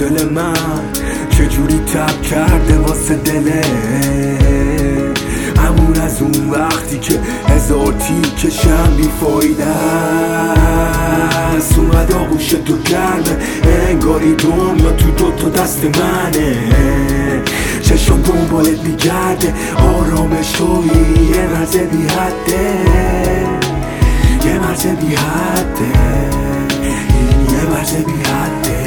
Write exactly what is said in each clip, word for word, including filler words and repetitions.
دل من چجوری تب کرده واسه دله، همون از اون وقتی که هزار تیکشم بیفایده است. اومد آغوش تو گرمه، انگاری دنیا تو دوتا دست منه. چشم دنبالت میگرده، آرامش تویی، یه مرز بی حده، یه مرز بی حده، یه مرز بی حده.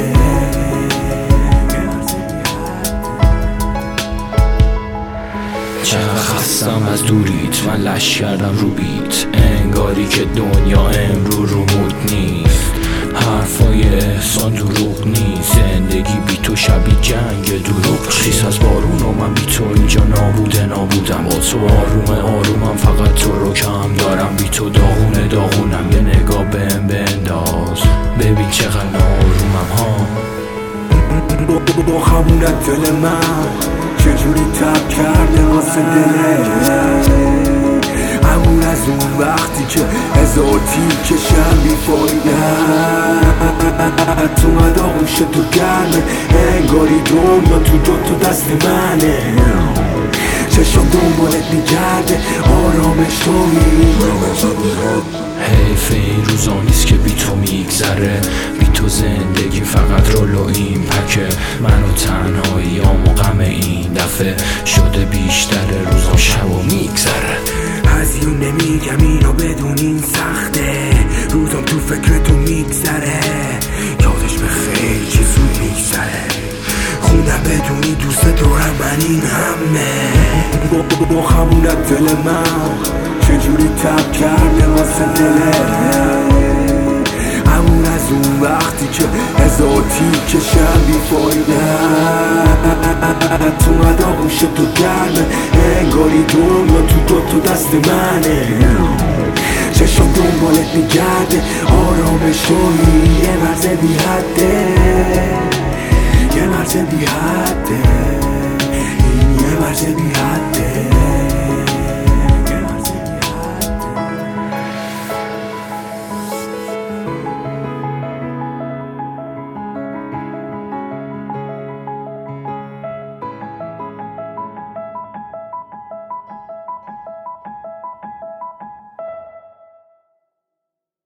چقدر خستم از دوریت، من لش کردم رو بیت، انگاری که دنیا امرو رو مود نیست. حرفای احسان دروغ نیست، زندگی بی تو شبیه جنگ دروغ. خیس از بارون و من بی تو اینجا نابوده نابودم. با تو آرومه آرومم، فقط تو رو کم دارم. بی تو داغونه داغونم، یه نگاه بهم بنداز، ببین چقدر نارومم ها. با خمونت دل من چجوری تب کرده واسه دله، همون از اون وقتی که هزار تیکشم بیفایده. تو اومد آغوش تو گرمه، انگاری دنیا تو دوتا دست منه. چشم دنبالت میگرده، آرامش تویی. حیف این روزا نیست که بی تو میگذره، بی تو زندگی فقط رول و این پکه. من و تنهاییام و غم این دفعه شده بیشتره، روزام شب و میگذره. هزیون نمیگم اینو بدونین سخته، روزم تو فکر تو میگذره. یادش به خیلی چه زود میگذره، خوندم بدونی دوست دارم من این همه. با خمونت دل من چجوری تب کرده واسه دله، همون از اون وقتی که هزار تیکشم بیفایده. تو اومد آغوش تو گرمه، انگاری دنیا تو دوتا دست منه. چشم دنبالت میگرده، آرامش تویی، یه مرز بی حده، یه مرز بی حده، این یه مرز بی حده.